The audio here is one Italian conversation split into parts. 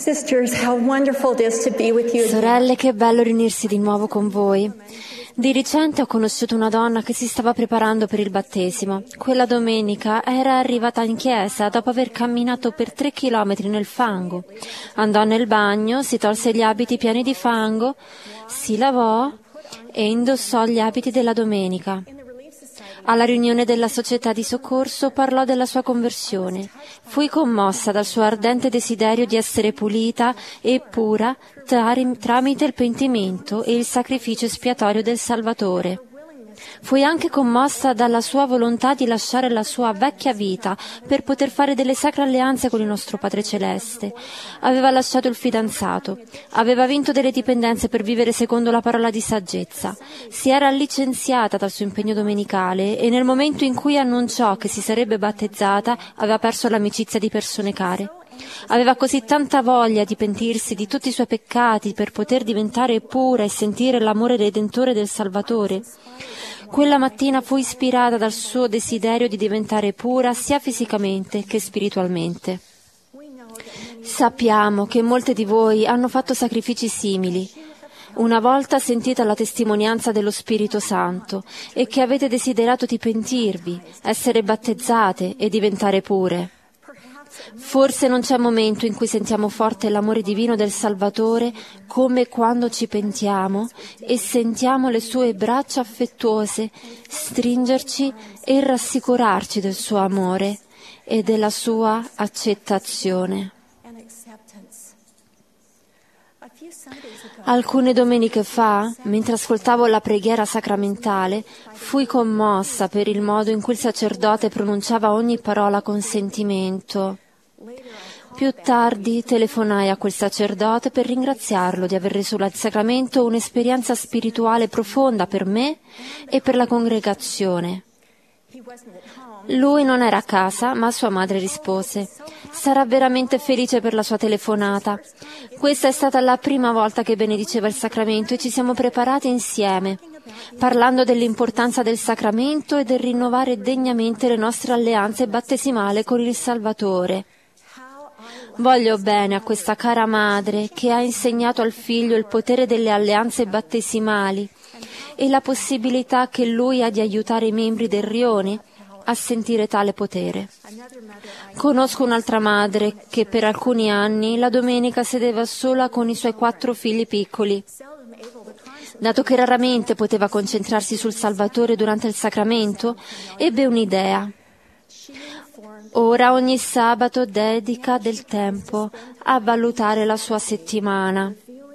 Sisters, how wonderful it is to be with you again. Sorelle, che bello riunirsi di nuovo con voi. Di recente ho conosciuto una donna che si stava preparando per il battesimo. Quella domenica era arrivata in chiesa dopo aver camminato per 3 chilometri nel fango. Andò nel bagno, si tolse gli abiti pieni di fango, si lavò e indossò gli abiti della domenica. Alla riunione della società di soccorso parlò della sua conversione. Fui commossa dal suo ardente desiderio di essere pulita e pura tramite il pentimento e il sacrificio espiatorio del Salvatore. Fui anche commossa dalla sua volontà di lasciare la sua vecchia vita per poter fare delle sacre alleanze con il nostro Padre Celeste. Aveva lasciato il fidanzato, aveva vinto delle dipendenze per vivere secondo la parola di saggezza, si era licenziata dal suo impegno domenicale e nel momento in cui annunciò che si sarebbe battezzata aveva perso l'amicizia di persone care. Aveva così tanta voglia di pentirsi di tutti i suoi peccati per poter diventare pura e sentire l'amore redentore del Salvatore. Quella mattina fu ispirata dal suo desiderio di diventare pura sia fisicamente che spiritualmente. Sappiamo che molte di voi hanno fatto sacrifici simili, una volta sentita la testimonianza dello Spirito Santo e che avete desiderato di pentirvi, essere battezzate e diventare pure. Forse non c'è momento in cui sentiamo forte l'amore divino del Salvatore come quando ci pentiamo e sentiamo le sue braccia affettuose stringerci e rassicurarci del suo amore e della sua accettazione. Alcune domeniche fa, mentre ascoltavo la preghiera sacramentale, fui commossa per il modo in cui il sacerdote pronunciava ogni parola con sentimento. Più tardi telefonai a quel sacerdote per ringraziarlo di aver reso al sacramento un'esperienza spirituale profonda per me e per la congregazione. Lui non era a casa, ma sua madre rispose: «Sarà veramente felice per la sua telefonata. Questa è stata la prima volta che benediceva il sacramento e ci siamo preparati insieme, parlando dell'importanza del sacramento e del rinnovare degnamente le nostre alleanze battesimali con il Salvatore. Voglio bene a questa cara madre che ha insegnato al figlio il potere delle alleanze battesimali e la possibilità che lui ha di aiutare i membri del rione a sentire tale potere. Conosco un'altra madre che per alcuni anni la domenica sedeva sola con i suoi 4 figli piccoli. Dato che raramente poteva concentrarsi sul Salvatore durante il sacramento, ebbe un'idea. Ora ogni sabato dedica del tempo a valutare la sua settimana,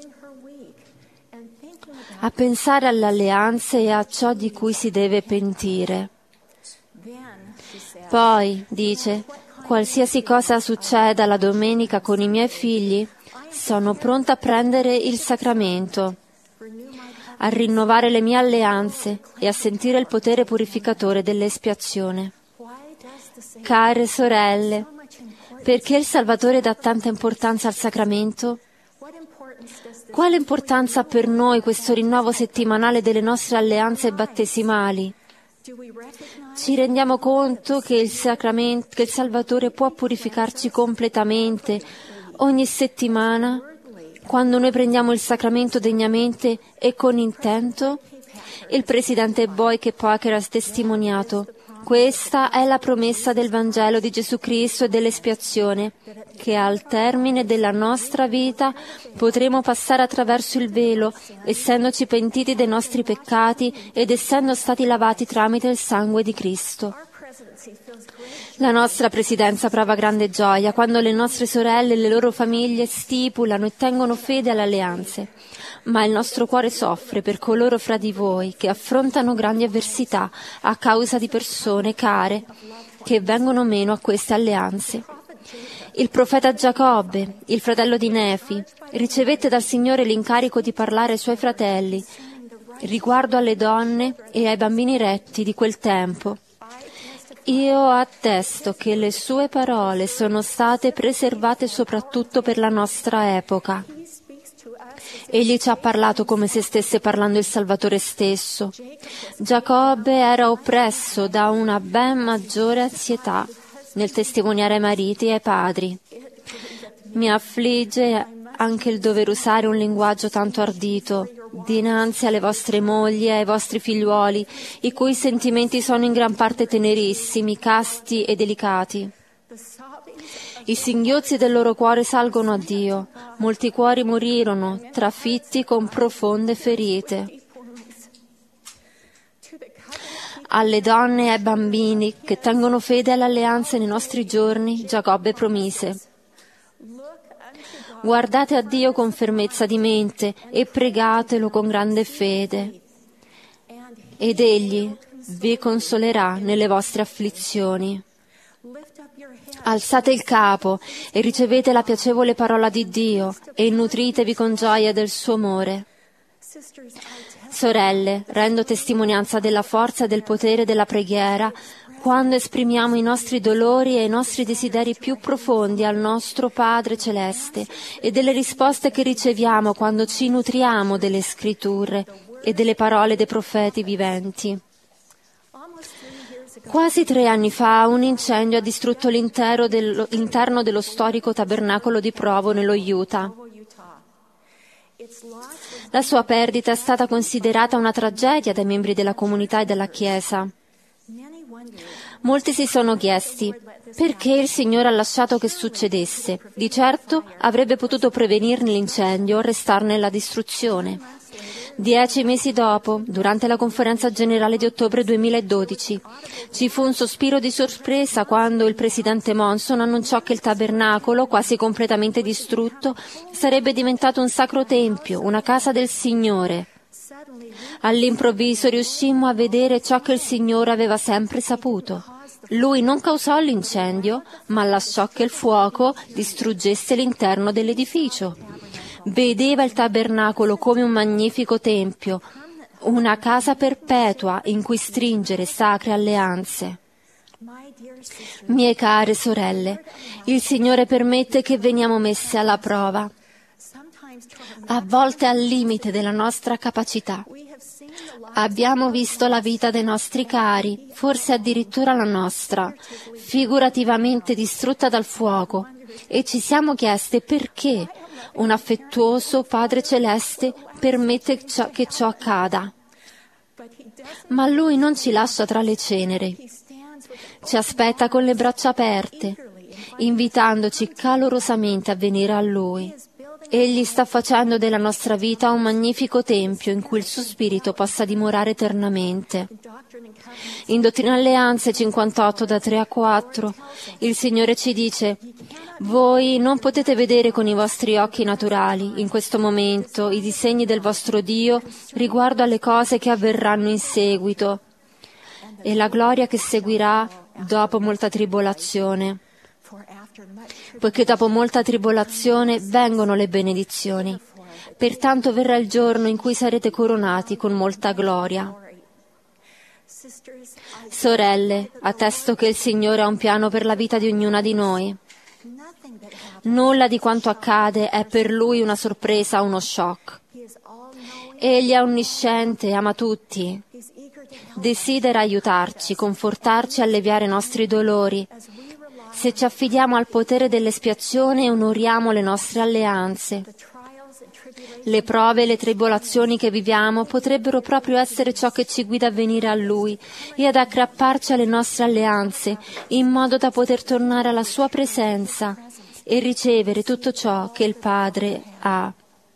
a pensare alle alleanze e a ciò di cui si deve pentire. Poi, dice, qualsiasi cosa succeda la domenica con i miei figli, sono pronta a prendere il sacramento, a rinnovare le mie alleanze e a sentire il potere purificatore dell'espiazione. Care sorelle, perché il Salvatore dà tanta importanza al sacramento? Quale importanza ha per noi questo rinnovo settimanale delle nostre alleanze battesimali? Ci rendiamo conto che il Salvatore può purificarci completamente ogni settimana quando noi prendiamo il sacramento degnamente e con intento? Il presidente Boyke Packer ha testimoniato: questa è la promessa del Vangelo di Gesù Cristo e dell'espiazione, che al termine della nostra vita potremo passare attraverso il velo, essendoci pentiti dei nostri peccati ed essendo stati lavati tramite il sangue di Cristo. La nostra presidenza prova grande gioia quando le nostre sorelle e le loro famiglie stipulano e tengono fede alle alleanze. Ma il nostro cuore soffre per coloro fra di voi che affrontano grandi avversità a causa di persone care che vengono meno a queste alleanze. Il profeta Giacobbe, il fratello di Nefi, ricevette dal Signore l'incarico di parlare ai suoi fratelli riguardo alle donne e ai bambini retti di quel tempo. Io attesto che le sue parole sono state preservate soprattutto per la nostra epoca. Egli ci ha parlato come se stesse parlando il Salvatore stesso. Giacobbe era oppresso da una ben maggiore ansietà nel testimoniare ai mariti e ai padri. Mi affligge anche il dover usare un linguaggio tanto ardito dinanzi alle vostre mogli e ai vostri figliuoli, i cui sentimenti sono in gran parte tenerissimi, casti e delicati. I singhiozzi del loro cuore salgono a Dio. Molti cuori morirono, trafitti con profonde ferite. Alle donne e ai bambini che tengono fede alle alleanze nei nostri giorni, Giacobbe promise: guardate a Dio con fermezza di mente e pregatelo con grande fede, ed Egli vi consolerà nelle vostre afflizioni. Alzate il capo e ricevete la piacevole parola di Dio e nutritevi con gioia del suo amore. Sorelle, rendo testimonianza della forza e del potere della preghiera quando esprimiamo i nostri dolori e i nostri desideri più profondi al nostro Padre Celeste e delle risposte che riceviamo quando ci nutriamo delle scritture e delle parole dei profeti viventi. Quasi 3 anni fa un incendio ha distrutto l'interno dello storico tabernacolo di Provo nello Utah. La sua perdita è stata considerata una tragedia dai membri della comunità e della Chiesa. Molti si sono chiesti perché il Signore ha lasciato che succedesse. Di certo avrebbe potuto prevenirne l'incendio o arrestarne la distruzione. 10 mesi dopo, durante la conferenza generale di ottobre 2012, ci fu un sospiro di sorpresa quando il presidente Monson annunciò che il tabernacolo, quasi completamente distrutto, sarebbe diventato un sacro tempio, una casa del Signore. All'improvviso riuscimmo a vedere ciò che il Signore aveva sempre saputo. Lui non causò l'incendio, ma lasciò che il fuoco distruggesse l'interno dell'edificio. Vedeva il tabernacolo come un magnifico tempio, una casa perpetua in cui stringere sacre alleanze. Mie care sorelle, il Signore permette che veniamo messe alla prova, a volte al limite della nostra capacità. Abbiamo visto la vita dei nostri cari, forse addirittura la nostra, figurativamente distrutta dal fuoco, e ci siamo chieste perché un affettuoso Padre Celeste permette che ciò accada. Ma Lui non ci lascia tra le ceneri. Ci aspetta con le braccia aperte, invitandoci calorosamente a venire a Lui. Egli sta facendo della nostra vita un magnifico tempio in cui il suo spirito possa dimorare eternamente. In Dottrina e Alleanze 58 da 3 a 4 il Signore ci dice: voi non potete vedere con i vostri occhi naturali in questo momento i disegni del vostro Dio riguardo alle cose che avverranno in seguito e la gloria che seguirà dopo molta tribolazione. Poiché dopo molta tribolazione vengono le benedizioni. Pertanto verrà il giorno in cui sarete coronati con molta gloria. Sorelle, attesto che il Signore ha un piano per la vita di ognuna di noi. Nulla di quanto accade è per Lui una sorpresa o uno shock. Egli è onnisciente e ama tutti. Desidera aiutarci, confortarci e alleviare i nostri dolori. Se ci affidiamo al potere dell'espiazione e onoriamo le nostre alleanze. Le prove e le tribolazioni che viviamo potrebbero proprio essere ciò che ci guida a venire a Lui e ad aggrapparci alle nostre alleanze, in modo da poter tornare alla Sua presenza e ricevere tutto ciò che il Padre ha.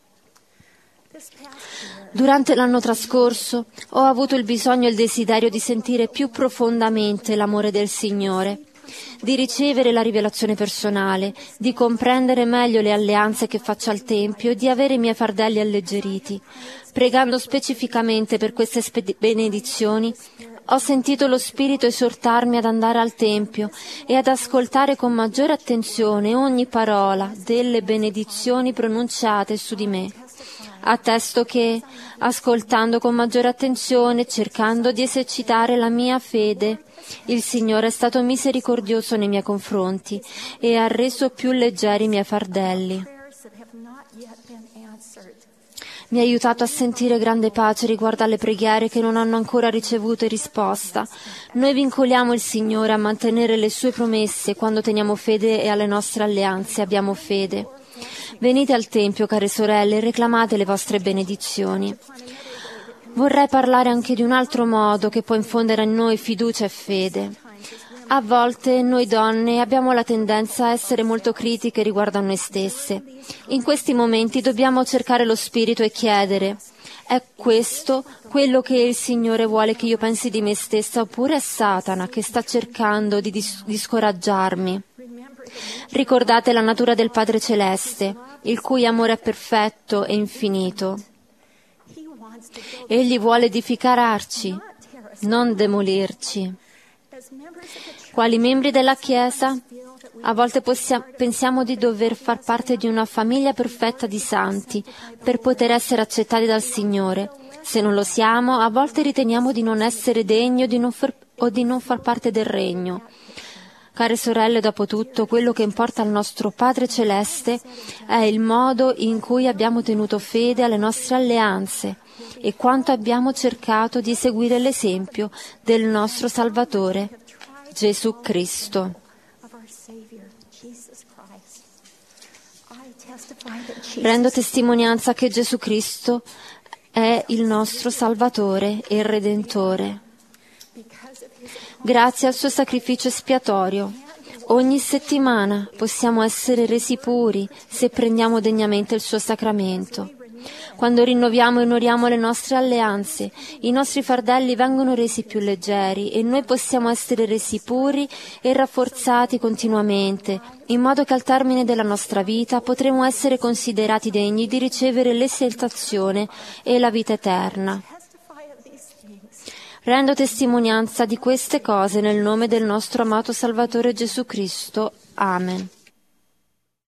Durante l'anno trascorso ho avuto il bisogno e il desiderio di sentire più profondamente l'amore del Signore, di ricevere la rivelazione personale, di comprendere meglio le alleanze che faccio al Tempio e di avere i miei fardelli alleggeriti. Pregando specificamente per queste benedizioni, ho sentito lo Spirito esortarmi ad andare al Tempio e ad ascoltare con maggiore attenzione ogni parola delle benedizioni pronunciate su di me. Attesto che, ascoltando con maggiore attenzione, cercando di esercitare la mia fede, il Signore è stato misericordioso nei miei confronti e ha reso più leggeri i miei fardelli. Mi ha aiutato a sentire grande pace riguardo alle preghiere che non hanno ancora ricevuto risposta. Noi vincoliamo il Signore a mantenere le sue promesse quando teniamo fede e alle nostre alleanze abbiamo fede. Venite al Tempio, care sorelle, e reclamate le vostre benedizioni. Vorrei parlare anche di un altro modo che può infondere in noi fiducia e fede. A volte noi donne abbiamo la tendenza a essere molto critiche riguardo a noi stesse. In questi momenti dobbiamo cercare lo Spirito e chiedere: è questo quello che il Signore vuole che io pensi di me stessa, oppure è Satana che sta cercando di scoraggiarmi? Ricordate la natura del Padre Celeste, il cui amore è perfetto e infinito. Egli vuole edificarci, non demolirci. Quali membri della Chiesa, a volte pensiamo di dover far parte di una famiglia perfetta di santi per poter essere accettati dal Signore. Se non lo siamo, a volte riteniamo di non essere degni o di non far parte del regno. Care sorelle, dopo tutto, quello che importa al nostro Padre Celeste è il modo in cui abbiamo tenuto fede alle nostre alleanze e quanto abbiamo cercato di seguire l'esempio del nostro Salvatore, Gesù Cristo. Rendo testimonianza che Gesù Cristo è il nostro Salvatore e Redentore. Grazie al suo sacrificio espiatorio, ogni settimana possiamo essere resi puri se prendiamo degnamente il suo sacramento. Quando rinnoviamo e onoriamo le nostre alleanze, i nostri fardelli vengono resi più leggeri e noi possiamo essere resi puri e rafforzati continuamente, in modo che al termine della nostra vita potremo essere considerati degni di ricevere l'esaltazione e la vita eterna. Rendo testimonianza di queste cose nel nome del nostro amato Salvatore Gesù Cristo. Amen.